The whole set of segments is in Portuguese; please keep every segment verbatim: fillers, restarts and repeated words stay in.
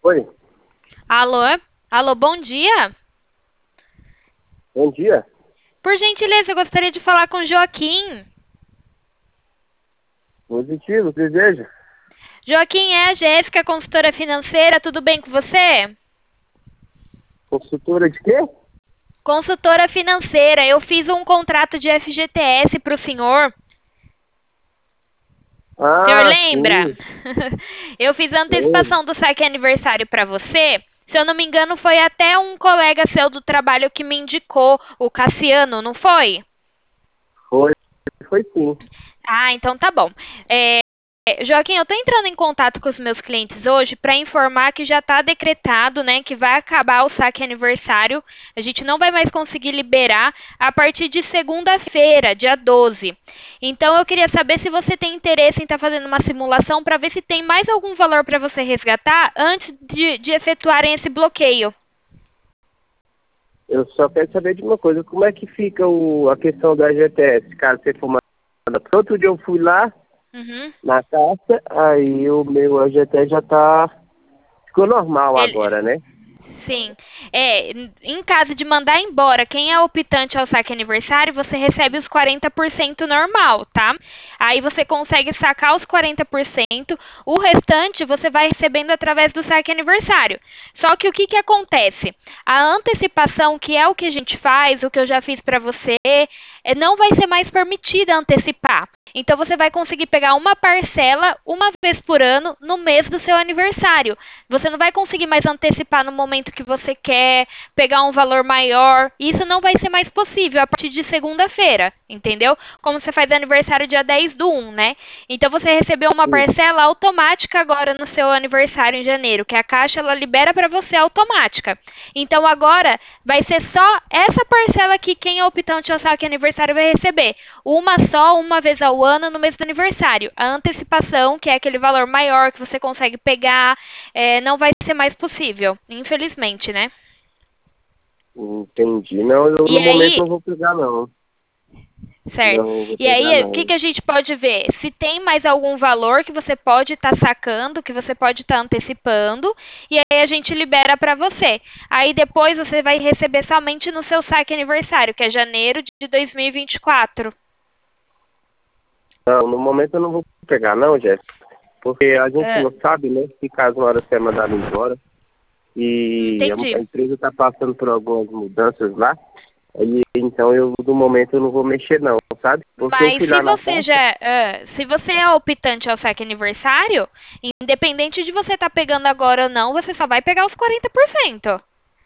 Oi, Alô? Alô, bom dia. bom dia. Por gentileza, eu gostaria de falar com o Joaquim. Positivo, deseja? Joaquim, é a Jéssica, consultora financeira, tudo bem com você? Consultora de quê? Consultora financeira, eu fiz um contrato de F G T S para o senhor. O senhor Ah, lembra? sim, Eu fiz a lembro. antecipação do saque aniversário para você. Se eu não me engano, foi até um colega seu do trabalho que me indicou, o Cassiano, não foi? Foi, foi sim. Ah, então tá bom. É, Joaquim, eu estou entrando em contato com os meus clientes hoje para informar que já está decretado, né, que vai acabar o saque aniversário. A gente não vai mais conseguir liberar a partir de segunda-feira, dia doze. Então, eu queria saber se você tem interesse em estar fazendo uma simulação para ver se tem mais algum valor para você resgatar antes de, de efetuarem esse bloqueio. Eu só quero saber de uma coisa, como é que fica o, a questão da G T S, caso você for mandada? Porque outro dia eu fui lá Uhum. na caixa, aí o meu A G T S já tá, ficou normal Ele, agora, né? Sim. É, em caso de mandar embora quem é optante ao saque aniversário, você recebe os quarenta por cento normal, tá? Aí você consegue sacar os quarenta por cento, o restante você vai recebendo através do saque aniversário. Só que o que que acontece? A antecipação, que é o que a gente faz, o que eu já fiz para você, é, não vai ser mais permitida antecipar. Então você vai conseguir pegar uma parcela uma vez por ano no mês do seu aniversário. Você não vai conseguir mais antecipar no momento que você quer, pegar um valor maior. Isso não vai ser mais possível a partir de segunda-feira, entendeu? Como você faz aniversário dia dez do um, né? Então você recebeu uma Sim. parcela automática agora no seu aniversário em janeiro, que a Caixa ela libera para você automática. Então agora vai ser só essa parcela que quem é optante ao saque aniversário vai receber. Uma só, uma vez ao ano, no mês do aniversário. A antecipação, que é aquele valor maior que você consegue pegar, é, não vai ser mais possível, infelizmente, né? Entendi. Não, eu E no momento aí, não vou pegar, não. certo. Não vou E pegar, aí, o que, não. que a gente pode ver? Se tem mais algum valor que você pode estar sacando, que você pode estar antecipando, e aí a gente libera para você. Aí depois você vai receber somente no seu saque aniversário, que é janeiro de dois mil e vinte e quatro. Não, no momento eu não vou pegar, não, Jéssica. Porque a gente Ah, não sabe, né, se caso uma hora você é mandado embora. E a, a entendi. empresa está passando por algumas mudanças lá. E, então eu no momento eu não vou mexer não, sabe? Porque eu Mas fui se lá na você caixa, já, ah, se você é optante ao saque aniversário, independente de você estar pegando agora ou não, você só vai pegar os quarenta por cento.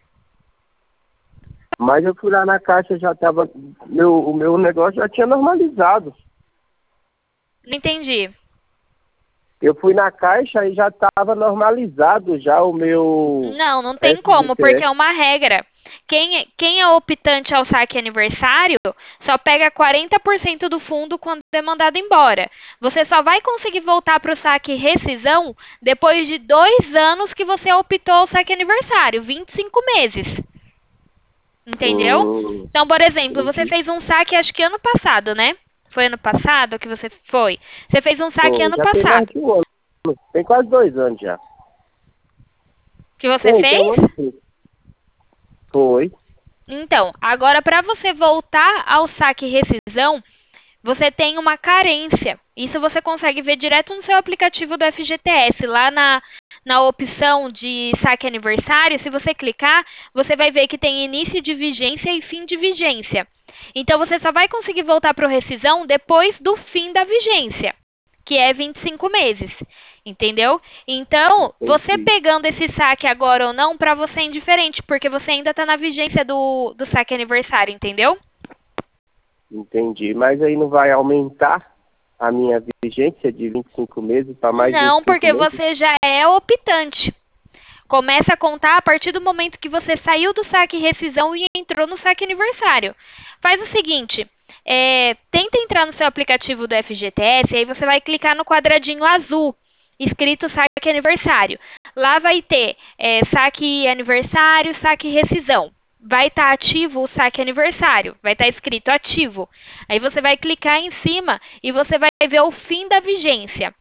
mas eu fui lá na caixa já tava. Meu, o meu negócio já tinha normalizado. Não entendi. Eu fui na caixa e já estava normalizado já o meu Não, não tem como, porque F G T S. é uma regra. Quem, é- quem é optante ao saque aniversário só pega quarenta por cento do fundo quando é mandado embora. Você só vai conseguir voltar para o saque rescisão depois de dois anos que você optou ao saque aniversário, vinte e cinco meses. Entendeu? Hum, Então, por exemplo, você entendi. fez um saque acho que ano passado, né? Foi ano passado que você foi? Você fez um saque Pô, ano já tem mais passado. de um ano. Tem quase dois anos já. Que você Tem, tem um ano fez? sim. Foi. Então, agora para você voltar ao saque rescisão, você tem uma carência. Isso você consegue ver direto no seu aplicativo do F G T S. Lá na, na opção de saque aniversário, se você clicar, você vai ver que tem início de vigência e fim de vigência. Então, você só vai conseguir voltar para o rescisão depois do fim da vigência, que é vinte e cinco meses. Entendeu? Então, você Entendi. pegando esse saque agora ou não, para você é indiferente, porque você ainda está na vigência do, do saque aniversário, entendeu? Entendi. Mas aí não vai aumentar a minha vigência de vinte e cinco meses para mais vinte Não, e cinco porque meses? você já é optante. Começa a contar a partir do momento que você saiu do saque rescisão e entrou no saque aniversário. Faz o seguinte, é, tenta entrar no seu aplicativo do F G T S, aí você vai clicar no quadradinho azul, escrito saque aniversário. Lá vai ter é, saque aniversário, saque rescisão. Vai estar ativo o saque aniversário, vai estar escrito ativo. Aí você vai clicar em cima e você vai ver o fim da vigência.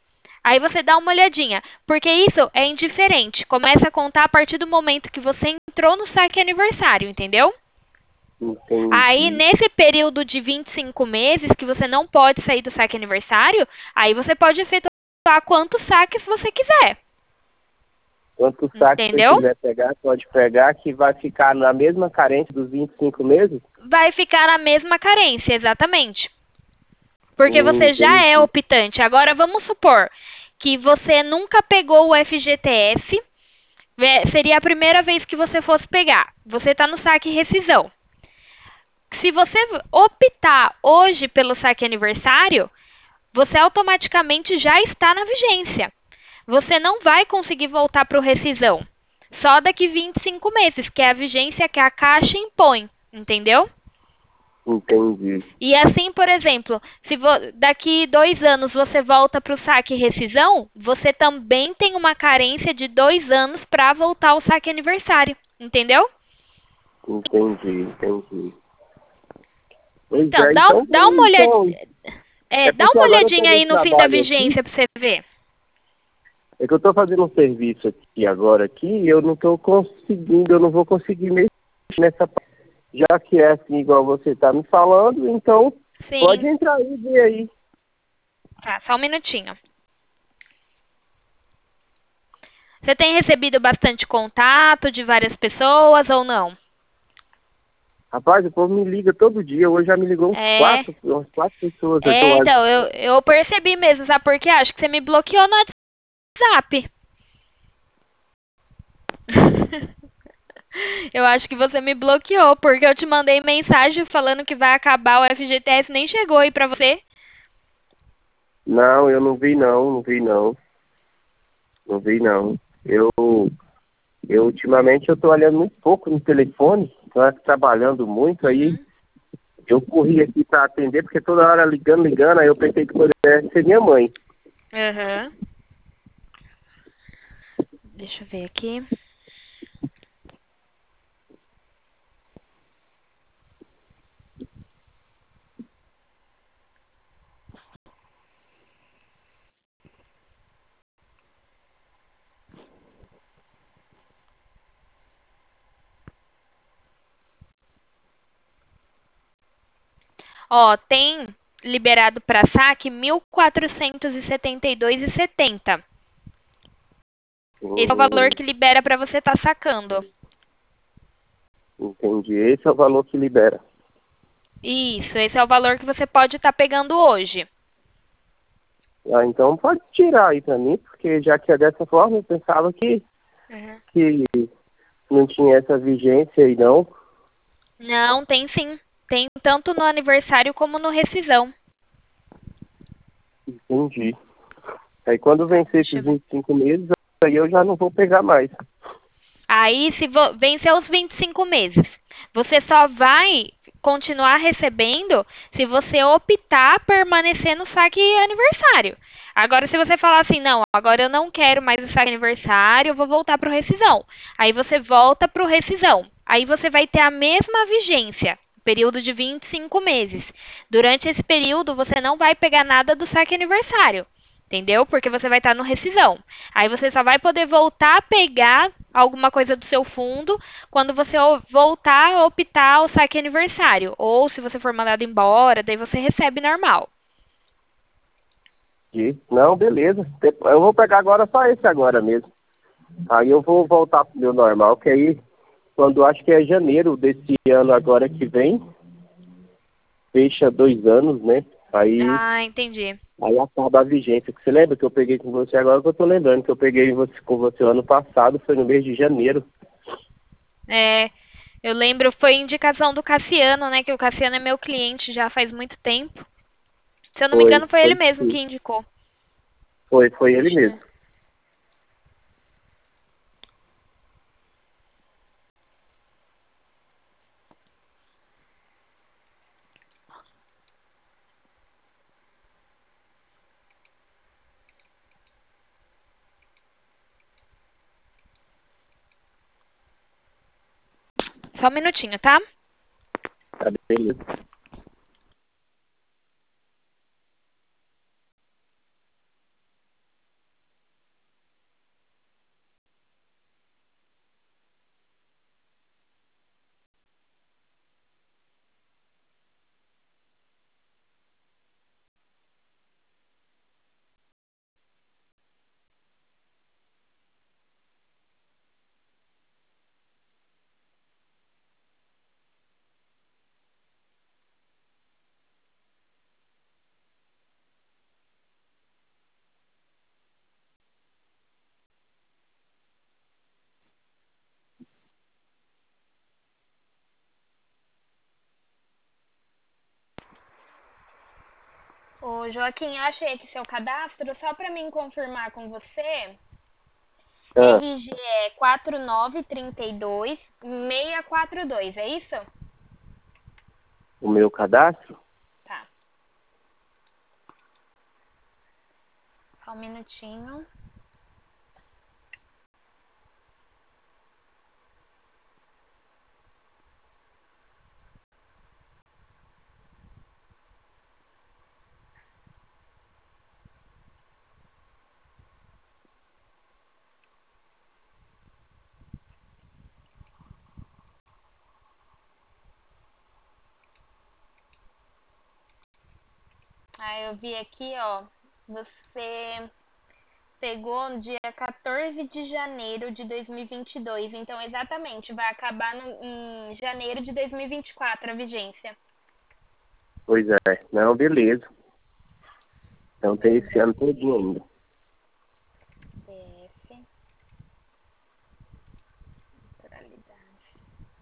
Aí você dá uma olhadinha, porque isso é indiferente. Começa a contar a partir do momento que você entrou no saque aniversário, entendeu? Aí, Entendi. nesse período de vinte e cinco meses, que você não pode sair do saque aniversário, aí você pode efetuar quantos saques você quiser. Quanto saque você Entendeu? quiser pegar, pode pegar, que vai ficar na mesma carência dos vinte e cinco meses? Vai ficar na mesma carência, exatamente. Porque Hum, você já é entendi. optante. Agora, vamos supor que você nunca pegou o F G T S, é, seria a primeira vez que você fosse pegar. Você está no saque rescisão. Se você optar hoje pelo saque aniversário, você automaticamente já está na vigência. Você não vai conseguir voltar para o rescisão. Só daqui vinte e cinco meses, que é a vigência que a Caixa impõe. Entendeu? Entendi. E assim, por exemplo, se daqui dois anos você volta para o saque rescisão, você também tem uma carência de dois anos para voltar ao saque aniversário. Entendeu? Entendi, entendi. Pois Então, é, dá, então, dá uma olhada, então, é, é dá porque uma agora eu tô olhadinha no aí no fim da trabalho aqui, vigência para você ver. é que eu tô fazendo um serviço aqui agora aqui, e eu não tô conseguindo, eu não vou conseguir mexer nessa parte. Já que é assim, igual você tá me falando, então pode Sim. entrar aí e ver aí. Tá, só um minutinho. Você tem recebido bastante contato de várias pessoas ou não? Rapaz, o povo me liga todo dia, hoje já me ligou uns É, quatro, umas quatro pessoas aqui, eu é, acho. então, eu, eu percebi mesmo, sabe por quê? Acho que você me bloqueou no WhatsApp. Eu acho que você me bloqueou, porque eu te mandei mensagem falando que vai acabar o F G T S, nem chegou aí pra você. Não, eu não vi não, não vi não, não vi não. Eu, eu ultimamente eu tô olhando muito pouco no telefone, tô trabalhando muito aí. Uhum. Eu corri aqui para atender, porque toda hora ligando, ligando, aí eu pensei que pudesse ser minha mãe. Uhum. Deixa eu ver aqui. Ó, tem liberado para saque mil quatrocentos e setenta e dois e setenta. Esse é o valor Hum, que libera para você estar sacando. entendi. Esse é o valor que libera. Isso, esse é o valor que você pode estar pegando hoje. Ah, então pode tirar aí para mim, porque já que é dessa forma, eu pensava que, Uhum. que não tinha essa vigência aí não. Não, tem sim. Tem tanto no aniversário como no rescisão. Entendi. Aí quando vencer Deixa esses eu ver. vinte e cinco meses, aí eu já não vou pegar mais. Aí, se vo- vencer os vinte e cinco meses, você só vai continuar recebendo se você optar permanecer no saque aniversário. Agora, se você falar assim, não, agora eu não quero mais o saque aniversário, eu vou voltar para o rescisão. Aí você volta para o rescisão. Aí você vai ter a mesma vigência, período de vinte e cinco meses. Durante esse período, você não vai pegar nada do saque aniversário. Entendeu? Porque você vai estar no rescisão. Aí você só vai poder voltar a pegar alguma coisa do seu fundo quando você o- voltar a optar o saque aniversário. Ou se você for mandado embora, daí você recebe normal. E- Não, beleza. Eu vou pegar agora só esse agora mesmo. Aí eu vou voltar pro meu normal, que aí, quando acho que é janeiro desse ano agora que vem, fecha dois anos, né? Aí, Ah, entendi. aí acaba a vigência. Que você lembra que eu peguei com você agora, que eu tô lembrando que eu peguei você- com você ano passado, foi no mês de janeiro. É, eu lembro, foi indicação do Cassiano, né? Que o Cassiano é meu cliente já faz muito tempo. Se eu não me Foi, engano, foi ele foi, mesmo que sim. indicou. Foi, foi ele Deixa eu mesmo. ver. Só um minutinho, tá? Tá beleza. Ô, Joaquim, achei aqui seu cadastro, só para mim confirmar com você. Ah, R G é quatro nove três dois seis quatro dois, é isso? o meu cadastro? Tá. Só um minutinho. Ah, eu vi aqui, ó. Você pegou no dia quatorze de janeiro de dois mil e vinte e dois. Então, exatamente, vai acabar no, em janeiro de dois mil e vinte e quatro a vigência. Pois é. Não, beleza. Então tem esse ano todinho ainda. C F. Naturalidade.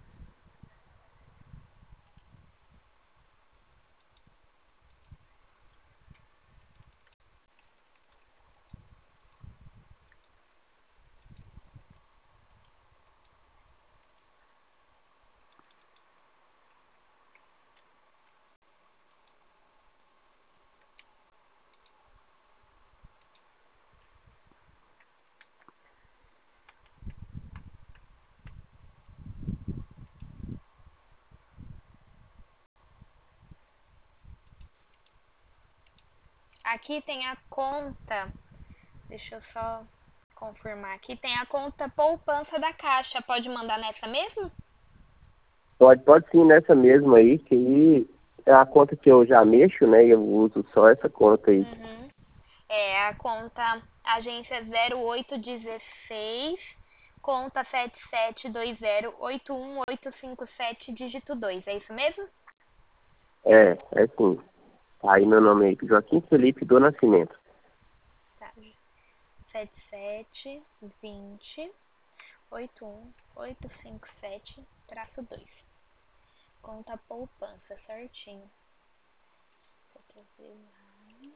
Aqui tem a conta. Deixa eu só confirmar. Aqui tem a conta poupança da Caixa. Pode mandar nessa mesmo? Pode, pode sim, nessa mesma aí, que aí é a conta que eu já mexo, né? E eu uso só essa conta aí. Uhum. É a conta agência zero oito um seis, conta sete sete dois zero oito um oito cinco sete, dígito dois. É isso mesmo? É, é sim. Aí meu nome é Joaquim Felipe do Nascimento. Tá. sete sete vinte oito um oito cinco sete, traço dois. Conta poupança, certinho. Deixa eu ver lá.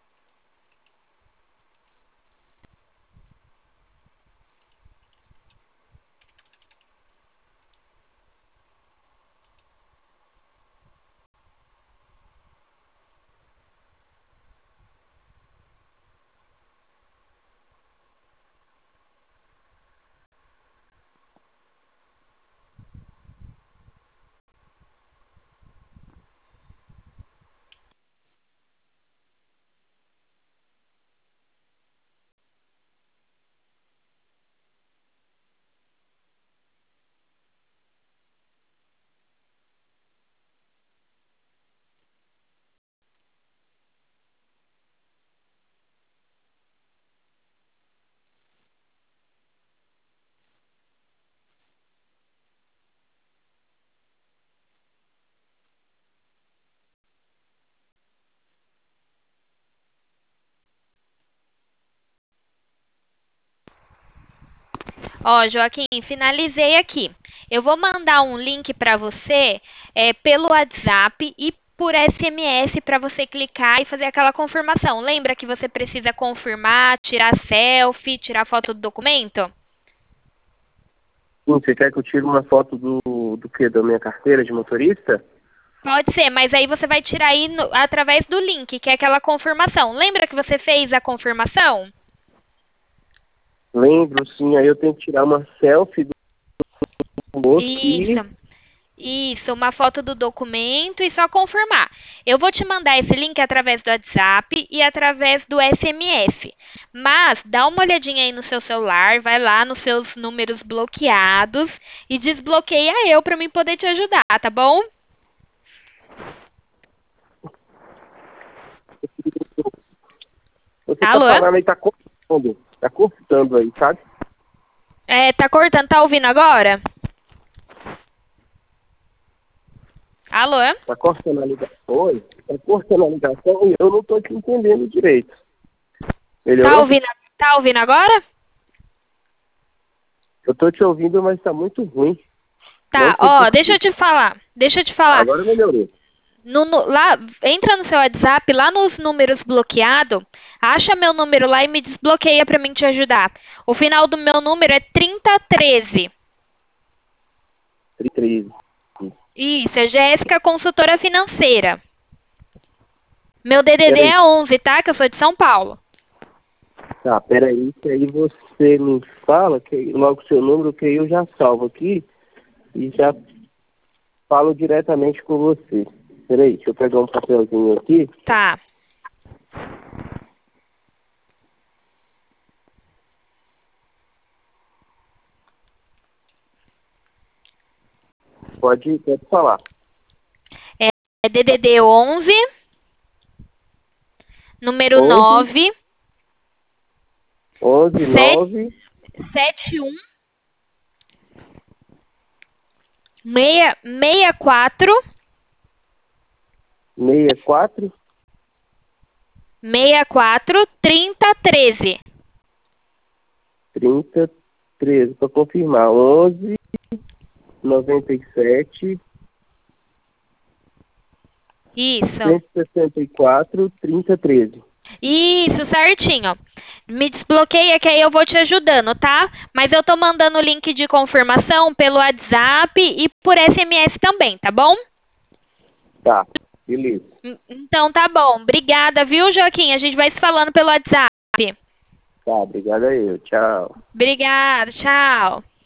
Ó, Joaquim, finalizei aqui. Eu vou mandar um link para você é, pelo WhatsApp e por S M S para você clicar e fazer aquela confirmação. Lembra que você precisa confirmar, tirar selfie, tirar foto do documento? Sim, você quer que eu tire uma foto do, do que? Da minha carteira de motorista? Pode ser, mas aí você vai tirar aí no- através do link, que é aquela confirmação. Lembra que você fez a confirmação? Lembro, sim. Aí eu tenho que tirar uma selfie do moço e... Isso. Isso, uma foto do documento e só confirmar. Eu vou te mandar esse link através do WhatsApp e através do S M S. Mas dá uma olhadinha aí no seu celular, vai lá nos seus números bloqueados e desbloqueia eu para mim poder te ajudar, tá bom? Você tá Alô? falando aí, tá cortando. Tá cortando aí, sabe? É, tá cortando, tá ouvindo agora? Alô? Tá cortando a ligação. Oi? Tá cortando a ligação e eu não tô te entendendo direito. Tá Melhorou? ouvindo, tá ouvindo agora? Eu tô te ouvindo, mas tá muito ruim. Não Tá, sei ó, por deixa quê. eu te falar. Deixa eu te falar. Agora melhorou. No, no- lá, entra no seu WhatsApp, lá nos números bloqueados, acha meu número lá e me desbloqueia para mim te ajudar. O final do meu número é trinta treze. treze. Isso, é Jéssica, consultora financeira. Meu D D D Peraí. é onze, tá? Que eu sou de São Paulo. Tá, peraí, que aí você me fala, que logo o seu número, que aí eu já salvo aqui e já falo diretamente com você. Peraí, deixa eu pegar um papelzinho aqui. Tá. Pode, pode falar. É D D D onze, número onze, nove, onze, nove, sete um, seis, seis quatro, sessenta e quatro, seis quatro, trinta treze. trinta, treze, para confirmar. onze, noventa e sete, Isso. cento e sessenta e quatro, trinta, treze. Isso, certinho. Me desbloqueia que aí eu vou te ajudando, tá? Mas eu tô mandando o link de confirmação pelo WhatsApp e por S M S também, tá bom? Tá, beleza. En- Então tá bom. Obrigada, viu, Joaquim? A gente vai se falando pelo WhatsApp. Tá, obrigado aí, tchau. Obrigada, tchau.